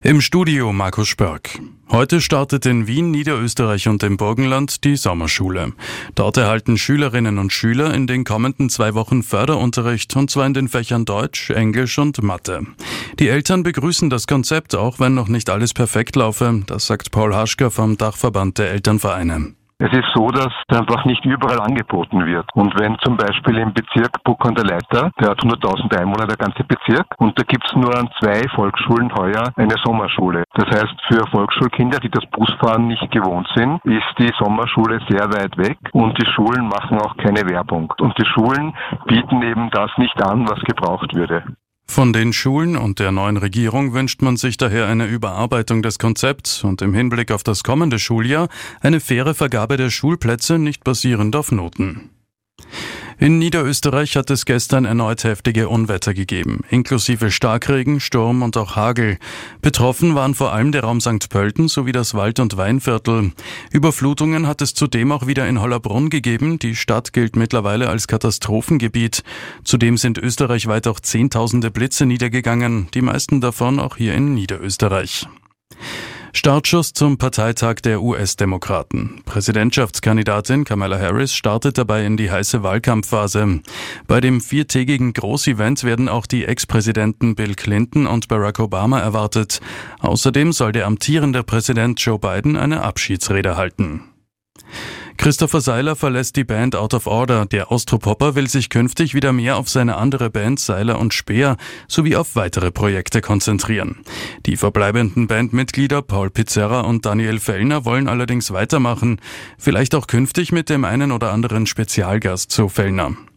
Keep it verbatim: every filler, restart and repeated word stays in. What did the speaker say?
Im Studio Markus Spörk. Heute startet in Wien, Niederösterreich und im Burgenland die Sommerschule. Dort erhalten Schülerinnen und Schüler in den kommenden zwei Wochen Förderunterricht, und zwar in den Fächern Deutsch, Englisch und Mathe. Die Eltern begrüßen das Konzept, auch wenn noch nicht alles perfekt laufe. Das sagt Paul Haschka vom Dachverband der Elternvereine. Es ist so, dass einfach nicht überall angeboten wird. Und wenn zum Beispiel im Bezirk Bruck an der Leitha, der hat hunderttausend Einwohner, der ganze Bezirk, und da gibt's nur an zwei Volksschulen heuer eine Sommerschule. Das heißt, für Volksschulkinder, die das Busfahren nicht gewohnt sind, ist die Sommerschule sehr weit weg, und die Schulen machen auch keine Werbung. Und die Schulen bieten eben das nicht an, was gebraucht würde. Von den Schulen und der neuen Regierung wünscht man sich daher eine Überarbeitung des Konzepts und im Hinblick auf das kommende Schuljahr eine faire Vergabe der Schulplätze, nicht basierend auf Noten. In Niederösterreich hat es gestern erneut heftige Unwetter gegeben, inklusive Starkregen, Sturm und auch Hagel. Betroffen waren vor allem der Raum Sankt Pölten sowie das Wald- und Weinviertel. Überflutungen hat es zudem auch wieder in Hollabrunn gegeben. Die Stadt gilt mittlerweile als Katastrophengebiet. Zudem sind österreichweit auch Zehntausende Blitze niedergegangen, die meisten davon auch hier in Niederösterreich. Startschuss zum Parteitag der U S-Demokraten. Präsidentschaftskandidatin Kamala Harris startet dabei in die heiße Wahlkampfphase. Bei dem viertägigen Großevent werden auch die Ex-Präsidenten Bill Clinton und Barack Obama erwartet. Außerdem soll der amtierende Präsident Joe Biden eine Abschiedsrede halten. Christopher Seiler verlässt die Band Out of Order. Der Austropopper will sich künftig wieder mehr auf seine andere Band Seiler und Speer sowie auf weitere Projekte konzentrieren. Die verbleibenden Bandmitglieder Paul Pizzerra und Daniel Fellner wollen allerdings weitermachen, vielleicht auch künftig mit dem einen oder anderen Spezialgast zu Fellner.